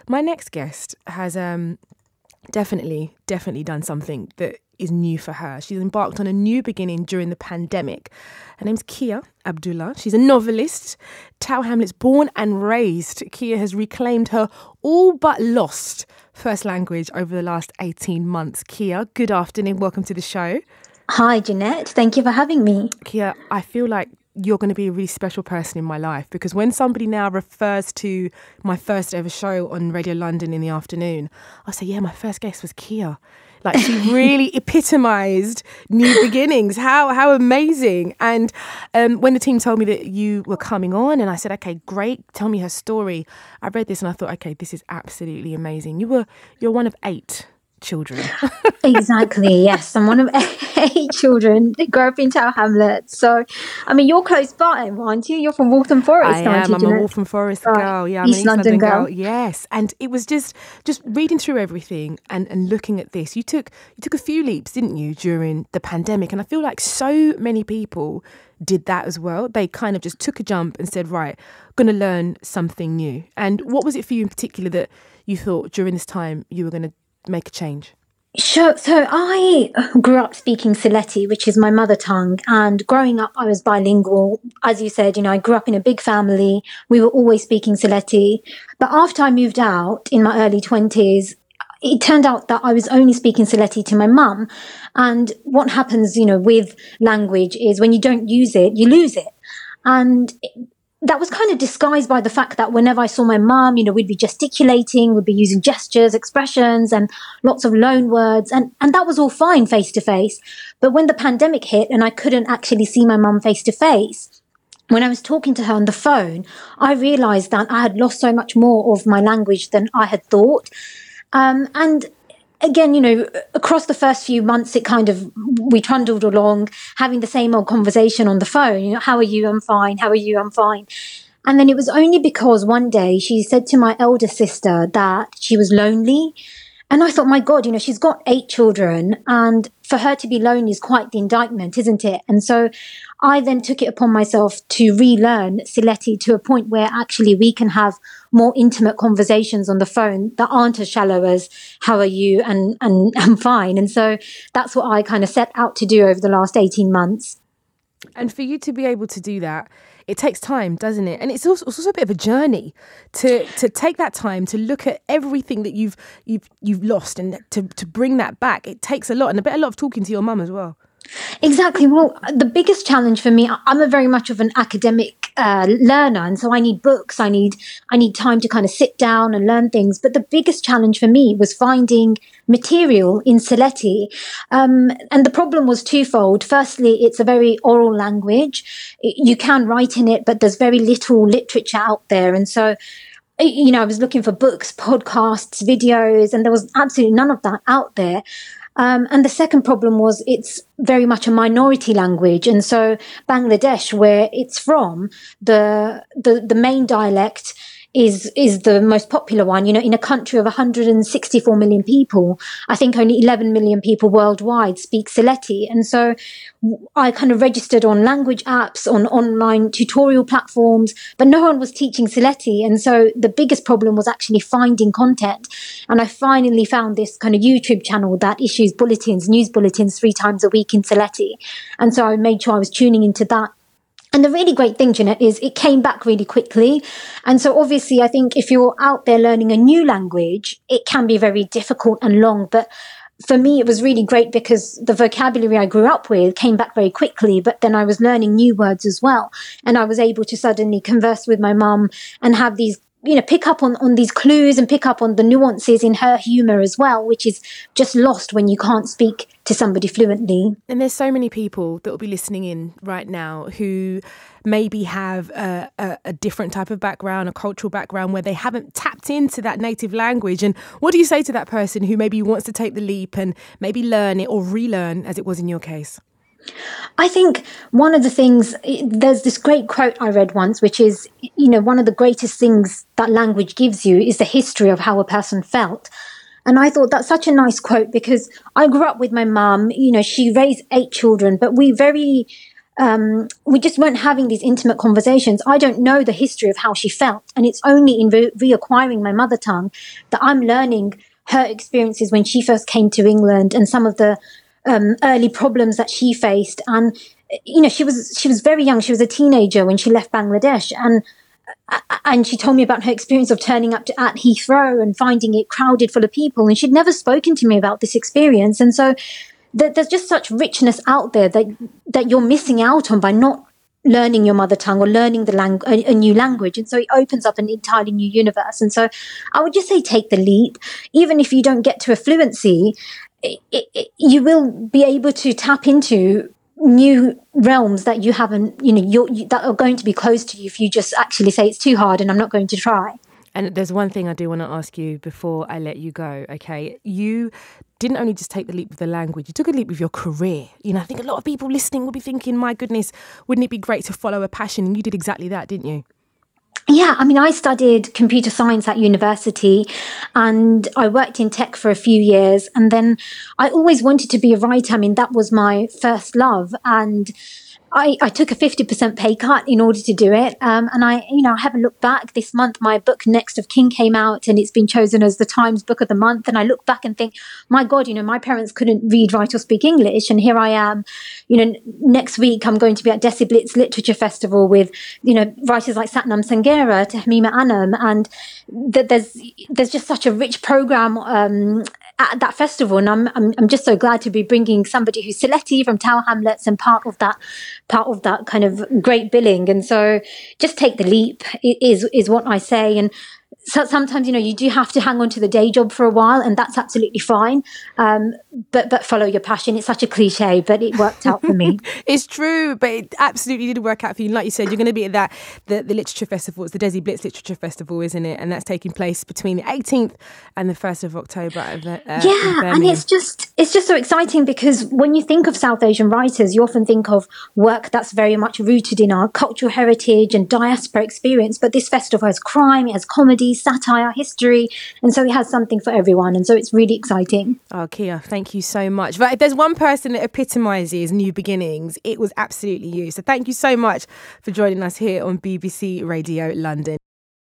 my next guest has definitely done something that is new for her. She's embarked on a new beginning during the pandemic. Her name's Kia Abdullah. She's a novelist, Tower Hamlets born and raised. Kia has reclaimed her all but lost first language over the last 18 months. Kia, good afternoon. Welcome to the show. Hi, Jeanette. Thank you for having me. Kia, I feel like you're going to be a really special person in my life, because when somebody now refers to my first ever show on Radio London in the afternoon, I'll say, yeah, my first guest was Kia. Like, she really epitomised new beginnings. How amazing. And when the team told me that you were coming on, and I said, okay, great, tell me her story. I read this and I thought, okay, this is absolutely amazing. You're one of 8 children. Exactly, yes. I'm one of 8 children that grew up in Tower Hamlets. So, I mean, you're close by, aren't you? You're from Waltham Forest, aren't you? I'm a Waltham Forest girl. Yeah, I'm East an East London girl. Yes. And it was just reading through everything and looking at this. You took a few leaps, didn't you, during the pandemic? And I feel like so many people did that as well. They kind of just took a jump and said, right, going to learn something new. And what was it for you in particular that you thought during this time you were going to make a change? Sure. So I grew up speaking Sylheti, which is my mother tongue. And growing up, I was bilingual. As you said, I grew up in a big family. We were always speaking Sylheti. But after I moved out in my early 20s, it turned out that I was only speaking Sylheti to my mum. And what happens, with language is when you don't use it, you lose it. And that was kind of disguised by the fact that whenever I saw my mum, we'd be gesticulating, we'd be using gestures, expressions, and lots of loan words. And that was all fine face to face. But when the pandemic hit and I couldn't actually see my mum face to face, when I was talking to her on the phone, I realized that I had lost so much more of my language than I had thought. And again, across the first few months, we trundled along, having the same old conversation on the phone. How are you? I'm fine. How are you? I'm fine. And then it was only because one day she said to my elder sister that she was lonely. And I thought, my God, she's got 8 children, and for her to be lonely is quite the indictment, isn't it? And so I then took it upon myself to relearn Sylheti to a point where actually we can have more intimate conversations on the phone that aren't as shallow as how are you and I'm fine. And so that's what I kind of set out to do over the last 18 months. And for you to be able to do that, it takes time, doesn't it? And it's also a bit of a journey to take that time to look at everything that you've lost and to bring that back. It takes a lot, and a lot of talking to your mum as well. Exactly. Well, the biggest challenge for me, I'm a very much of an academic learner, and so I need books. I need time to kind of sit down and learn things. But the biggest challenge for me was finding material in Sylheti. And the problem was twofold. Firstly, it's a very oral language. You can write in it, but there's very little literature out there. And so, I was looking for books, podcasts, videos, and there was absolutely none of that out there. And the second problem was it's very much a minority language. And so Bangladesh, where it's from, the main dialect is the most popular one. In a country of 164 million people, I think only 11 million people worldwide speak Sylheti. And so I kind of registered on language apps, on online tutorial platforms, but no one was teaching Sylheti. And so the biggest problem was actually finding content. And I finally found this kind of YouTube channel that issues news bulletins 3 times a week in Sylheti. And so I made sure I was tuning into that. And the really great thing, Jeanette, is it came back really quickly. And so obviously, I think if you're out there learning a new language, it can be very difficult and long. But for me, it was really great because the vocabulary I grew up with came back very quickly, but then I was learning new words as well. And I was able to suddenly converse with my mum and have these, pick up on these clues and pick up on the nuances in her humour as well, which is just lost when you can't speak to somebody fluently. And there's so many people that will be listening in right now who maybe have a different type of background, a cultural background where they haven't tapped into that native language. And what do you say to that person who maybe wants to take the leap and maybe learn it or relearn, as it was in your case? I think one of the things, there's this great quote I read once, which is, one of the greatest things that language gives you is the history of how a person felt. And I thought that's such a nice quote because I grew up with my mum, she raised 8 children, but we very we just weren't having these intimate conversations. I don't know the history of how she felt. And it's only in reacquiring my mother tongue that I'm learning her experiences when she first came to England and some of the early problems that she faced. And, she was very young. She was a teenager when she left Bangladesh. And she told me about her experience of turning up at Heathrow and finding it crowded full of people. And she'd never spoken to me about this experience. And so there's just such richness out there that you're missing out on by not learning your mother tongue or learning a new language. And so it opens up an entirely new universe. And so I would just say take the leap. Even if you don't get to a fluency, you will be able to tap into new realms that you haven't, that are going to be closed to you if you just actually say it's too hard and I'm not going to try. And there's one thing I do want to ask you before I let you go, okay? You didn't only just take the leap with the language, you took a leap with your career. I think a lot of people listening will be thinking, my goodness, wouldn't it be great to follow a passion? And you did exactly that, didn't you? Yeah, I studied computer science at university and I worked in tech for a few years. And then I always wanted to be a writer. That was my first love. And I took a 50% pay cut in order to do it. And I haven't looked back. This month, my book Next of Kin came out and it's been chosen as the Times Book of the Month. And I look back and think, my God, my parents couldn't read, write or speak English. And here I am, next week I'm going to be at Desi Blitz Literature Festival with, writers like Satnam Sanghera, Tahmima Anam. And there's just such a rich program at that festival, and I'm just so glad to be bringing somebody who's Sylheti from Tower Hamlets and part of that kind of great billing. And so just take the leap is what I say. And so sometimes, you do have to hang on to the day job for a while, and that's absolutely fine. But follow your passion. It's such a cliche, but it worked out for me. It's true, but it absolutely did work out for you. Like you said, you're going to be at the Literature Festival. It's the Desi Blitz Literature Festival, isn't it? And that's taking place between the 18th and the 1st of October. And it's just so exciting because when you think of South Asian writers, you often think of work that's very much rooted in our cultural heritage and diaspora experience. But this festival has crime, it has comedy, satire, history, and so it has something for everyone, and so it's really exciting. Oh, Kia, thank you so much. But if there's one person that epitomises new beginnings, it was absolutely you. So thank you so much for joining us here on BBC Radio London.